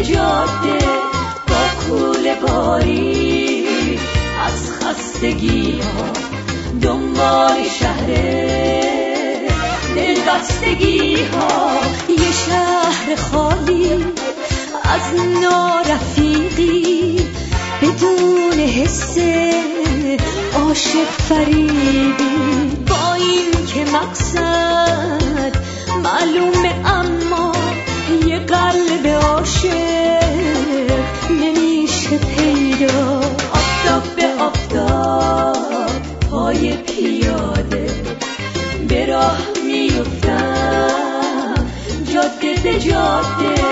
به جاده با کوله باری، از خستگی ها دنبال شهر دلبستگی ها. یه شهر خالی از نارفیقی، بدون حس عاشق فریبی، با این که مقصد معلومه اما یه قلب عاشق نمیشه پیدا. آفتاب به آفتاب پای پیاده به راه میفتم، جاده به جاده.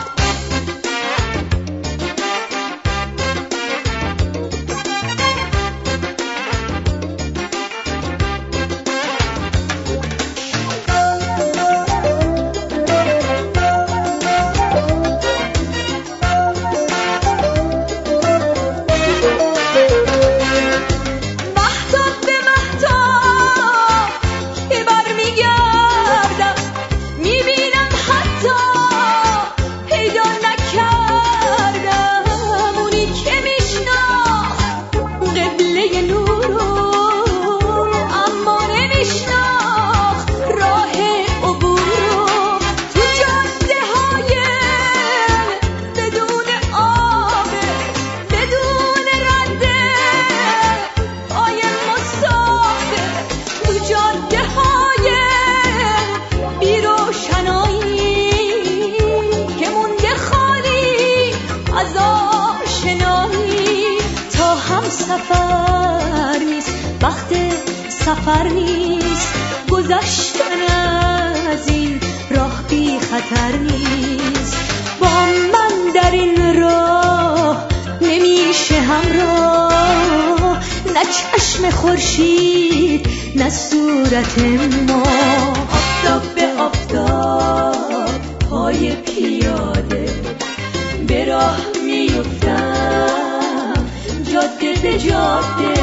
سفر نیست، وقت سفر نیست، گذشتن از این راه بی خطر نیست. با من در این راه نمیشه همراه، نه چشم خورشید نه صورت ما. آفتاب به آفتاب پای پیاده به راه میفتم، جاده به جاده.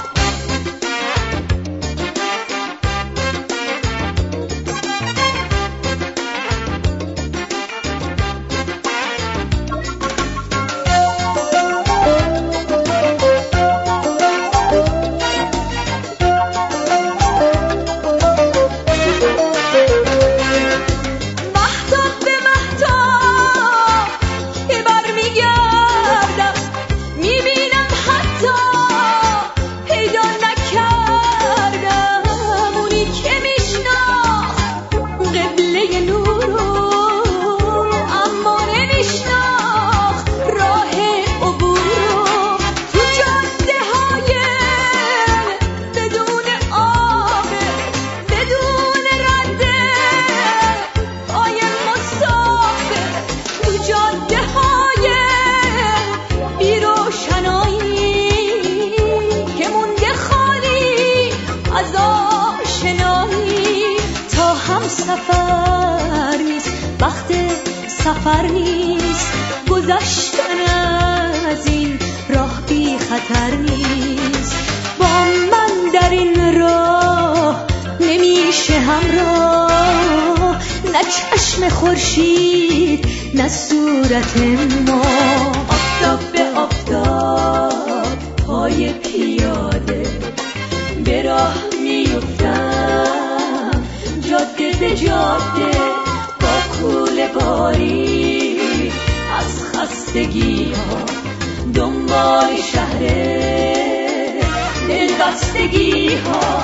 سفر نیست، وقت سفر نیست، گذشتن از این راه بی خطر نیست. با من در این راه نمیشه همراه، نه چشم خورشید نه صورت ما. آفتاب به آفتاب پای پیاده به راه میفتم، جاده به جاده با کوله باری، از خستگی ها دنبال شهر دلبستگی ها.